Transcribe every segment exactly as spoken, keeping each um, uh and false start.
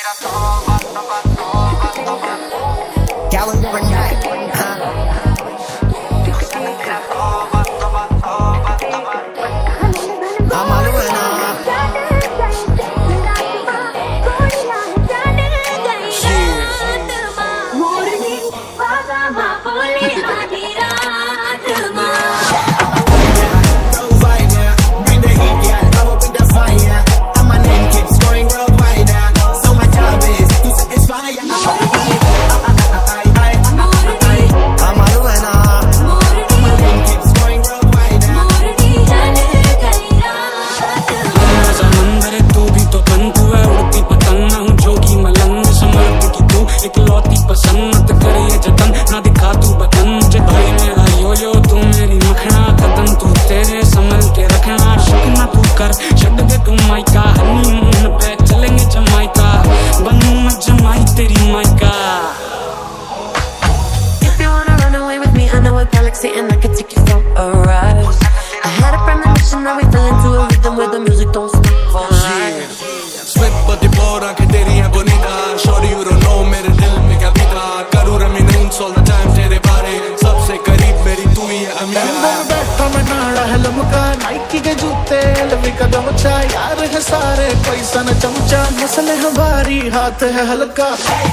क्या बोलते बढ़िया है। हाँ मालूम है ना। And I can take you for a ride. I had a premonition that we fell into a rhythm where the music don't stop for life. Slip but the floor आँखें तेरी हैं bonita. Shorty you don't know मेरे दिल में क्या बीता. करूँ reminisce all the time तेरे बारे. सबसे करीब मेरी तू ही है अमीरा. अंदर बैठा मैं नाड़ा है लमका. नाइकी के जूते लवी का गमछा. यार है सारे पैसा न चमचा. मसले हैं भारी हाथ है हल्का.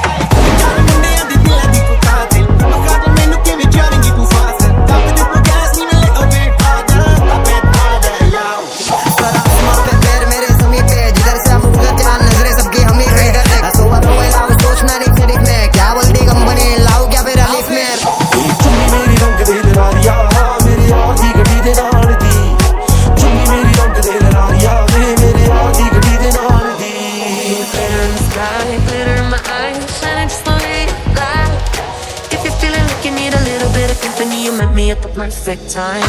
You met me at the perfect time.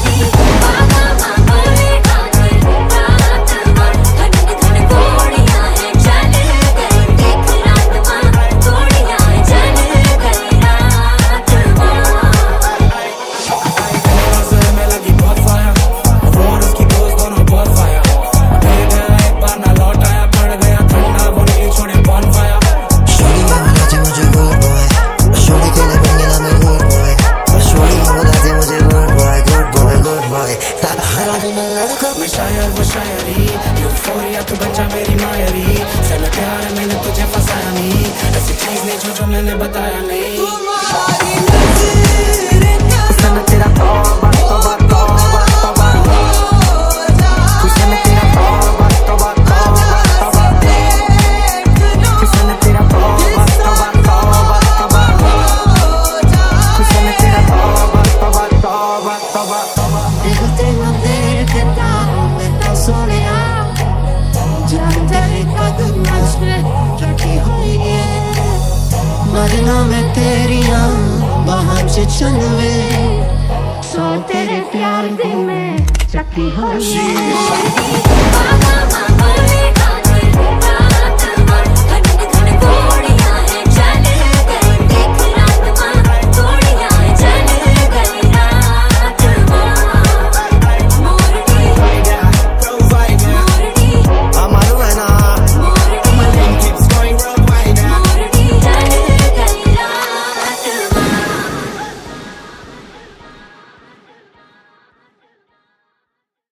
मैं शायर वो शायरी यूफोरिया तू बच्चा मेरी मायरी सल प्यार मैंने तुझे फसाया नहीं ऐसी चीज नहीं जो जो मैंने बताया नहीं हुस्न तेरा तौबा तौबा तौबा तौबा हुस्न तेरा तौबा तौबा तौबा तौबा हुस्न तेरा तौबा तौबा तौबा तौबा हुस्न तेरा तौबा तौबा तौबा तौबा तौबा Déjate no देखता हूँ मैं तो सोनिया जानते ही कदम मुझसे रखी हुई है मरना मैं तेरी बाहर से चलवे सो तेरे प्यार दी में चकी हुई है